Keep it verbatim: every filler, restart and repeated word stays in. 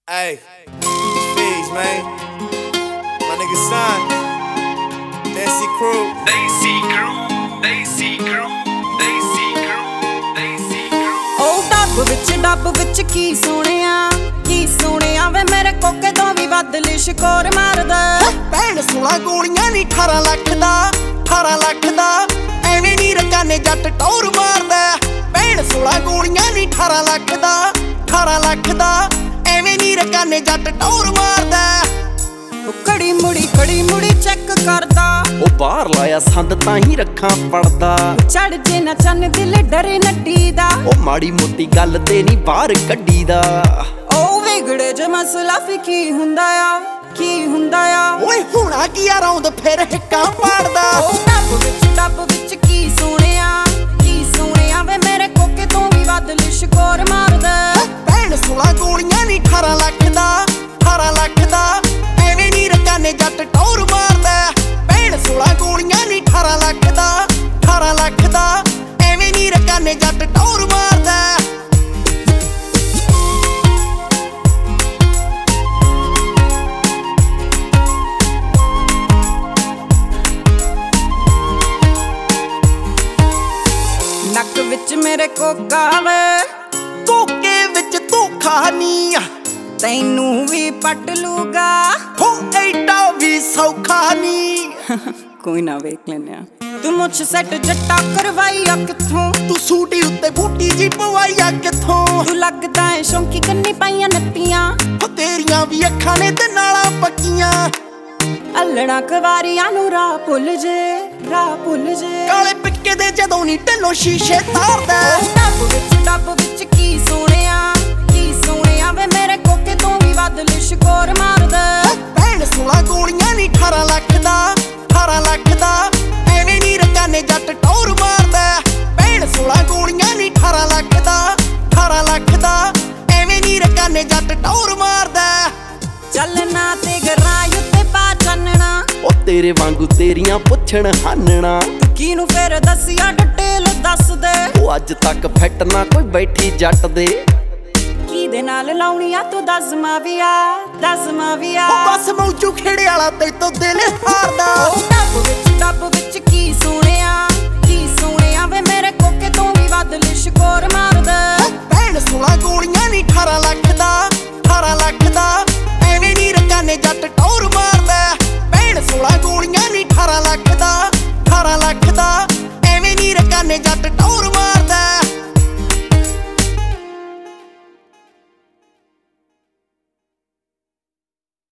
Hey, Figs, man. My nigga Son. Desi Crew. Desi Crew. Desi Crew. Desi Crew. Desi Crew. ਉਹ ਡੱਬ ਵਿੱਚ ਡੱਬ ਵਿੱਚ ਕੀ ਸੋਹਣਿਆ ਕੀ ਸੋਹਣਿਆ ਵੇ ਮੇਰੇ ਕੋਕੇ ਤੋਂ ਵੀ ਵੱਧ ਲਿਸ਼ਕੋਰ ਮਾਰਦਾ ਭੈਣ ਸੋਲਾਂ ਗੋਲੀਆਂ ਨੀ ਅਠਾਰਾਂ ਲੱਖ ਦਾ ਅਠਾਰਾਂ ਲੱਖ ਦਾ ਐਵੇਂ ਨੀ ਰਕਾਨੇ ਜੱਟ ਟੌਰ ਮਾਰਦਾ ਭੈਣ ਸੋਲਾਂ ਗੋਲੀਆਂ ਨੀ ਅਠਾਰਾਂ ਲੱਖ ਦਾ ਅਠਾਰਾਂ ਲੱਖ ਦਾ ਐਵੇਂ ਨੀ ਰਕਾਨੇ ਜੱਟ ਟੌਰ ਮਾਰਦਾ ਉਹ ਕੜੀ ਮੁੜੀ ਕੜੀ ਮੁੜੀ ਚੈੱਕ ਕਰਦਾ ਉਹ ਬਾਹਰ ਲਾਇਆ ਸੰਦ ਤਾਂ ਹੀ ਰੱਖਾਂ ਪੜਦਾ ਚੜ ਜੇ ਨਾ ਚੰਨ ਦਿਲ ਡਰੇ ਨੱਡੀ ਦਾ ਉਹ ਮਾੜੀ ਮੋਟੀ ਗੱਲ ਤੇ ਨੀ ਬਾਹਰ ਕੱਢੀ ਦਾ ਉਹ ਵਿਗੜੇ ਜੇ ਮਸਲਾ ਫੀ ਕੀ ਹੁੰਦਾ ਆ ਕੀ ਹੁੰਦਾ ਆ ਓਏ ਹੁਣਾ ਕੀ ਆ ਰੌਂਦ ਫਿਰ ਹਿੱਕਾਂ ਪਾੜਦਾ ਉਹ ਡੱਬ ਵਿੱਚ ਡੱਬ ਵਿੱਚ ਕੀ ਸੋਹਣਿਆ ਕੀ ਸੋਹਣਿਆ ਵੇ ਮੇਰੇ ਕੋਕੇ ਤੋਂ ਵੀ ਵੱਧ ਲਿਸ਼ਕੋਰ ਮਾਰਦਾ ਭੈਣ ਸੋਲਾਂ ਗੋਲੀਆਂ ਨੀ ਅਠਾਰਾਂ ਲੱਖ ਦਾ ਅਠਾਰਾਂ ਲੱਖ ਦਾ ਐਵੇਂ ਨੀ ਰਕਾਨੇ ਜੱਟ ਟੌਰ ਮਾਰਦਾ ਭੈਣ ਸੋਲਾਂ ਗੋਲੀਆਂ ਨੀ ਅਠਾਰਾਂ ਲੱਖ ਦਾ ਅਠਾਰਾਂ ਲੱਖ ਦਾ ਐਵੇਂ ਨੀ ਰਕਾਨੇ ਜੱਟ ਟੌਰ ਮਾਰਦਾ ਨੱਕ ਵਿੱਚ ਮੇਰੇ ਕੋਕਾ ਵੇ ਕੋਕੇ ਵਿੱਚ ਧੋਖਾ ਨੀ ਆ ਤੈਨੂੰ ਵੀ ਪਟ ਲੂਗਾ ਹੋ ਐਡਾ ਵੀ ਸੌਖਾ ਨੀ ਕੋਈ ਨਾ ਵੇਖ ਲੈਨੇ ਆ ਤੂੰ ਮੁੱਛ ਸੈੱਟ ਜੱਟਾ ਕਰਵਾਈ ਆ ਕਿੱਥੋਂ ਤੂੰ ਸੂਟੀ ਉੱਤੇ ਬੂਟੀ ਜੀ ਪਵਾਈ ਆ ਕਿੱਥੋਂ ਤੂੰ ਲੱਗਦਾ ਏ ਸ਼ੌਂਕੀ ਕੰਨੀ ਪਾਈਆਂ ਨੱਤੀਆਂ ਹੋ ਤੇਰੀਆਂ ਵੀ ਅੱਖਾਂ ਨੇ ਤੇ ਨਾਲਾਂ ਪੱਕੀਆਂ ਅਲੜਾ ਕਵਾਰੀਆਂ ਨੂੰ ਰਾਹ ਭੁੱਲ ਜੇ ਰਾਹ ਭੁੱਲ ਜੇ ਕਾਲੇ ਪਿੱਕੇ ਦੇ ਜਦੋਂ ਨੀ ਢਿੱਲੋਂ ਸ਼ੀਸ਼ੇ ਤਾਰਦਾ ਉਹ ਡੱਬ ਵਿੱਚ ਡੱਬ ਵਿੱਚ ਕੀ ਸੋਹਣਿਆ ਕੀ ਸੋਹਣਿਆ ਵੇ ਮੇਰੇ ਕੋਕੇ ਤੋਂ ਵੀ ਵੱਧ ਲਿਸ਼ਕੋਰ ਮਾਰਦਾ ਭੈਣ ਸੋਲਾਂ ਗੋਲੀਆਂ ਨੀ ਅਠਾਰਾਂ ਲੱਖ ਦਾ ਅਠਾਰਾਂ ਲੱਖ ਦਾ ਐਵੇਂ ਨੀ ਰਕਾਨੇ ਜੱਟ ਟੌਰ ਮਾਰਦਾ ਭੈਣ ਸੋਲਾਂ ਗੋਲੀਆਂ ਨੀ ਅਠਾਰਾਂ ਲੱਖ ਦਾ ਅਠਾਰਾਂ ਲੱਖ ਦਾ ਐਵੇਂ ਨੀ ਰਕਾਨੇ ਜੱਟ ਟੌਰ ਮਾਰਦਾ ਚੱਲਣਾ ਤੇ ਗਰਾਂ ਉੱਤੇ ਪਾ ਚੰਨਣਾ ਉਹ ਤੇਰੇ ਵਾਂਗੂ ਤੇਰੀਆਂ ਪੁੱਛਣ ਹਾਨਣਾ ਕਿਨੂੰ ਫਿਰ ਦੱਸਿਆ ਡਿਟੇਲ ਦੱਸ ਦੇ ਉਹ ਅੱਜ ਤੱਕ ਫਿੱਟ ਨਾ ਕੋਈ ਬੈਠੀ ਜੱਟ ਦੇ ਕਿਹਦੇ ਨਾਲ ਲਾਉਣੀਆਂ ਤੂੰ ਦੱਸ ਮਾਵੀਆ ਦੱਸ ਮਾਵੀਆ ਉਹ ਬਸ ਮੌਜੂ ਖੇੜੇ ਵਾਲਾ ਤੇ ਤੋਂ ਦਿਲ ਹਾਰਦਾ ਉਹ ਡੱਬ ਵਿੱਚ ਡੱਬ ਵਿੱਚ ਕੀ ਸੋਹਣਿਆ ਕੀ ਸੋਹਣਿਆ ਵੇ ਮੇਰੇ ਕੋਕੇ ਤੋਂ ਵੀ ਵੱਧ ਲਿਸ਼ਕੋਰ ਮਾਰਦਾ ਭੈਣ ਸੋਲਾਂ ਗੋਲੀਆਂ ਨੀ ਅਠਾਰਾਂ ਲੱਖ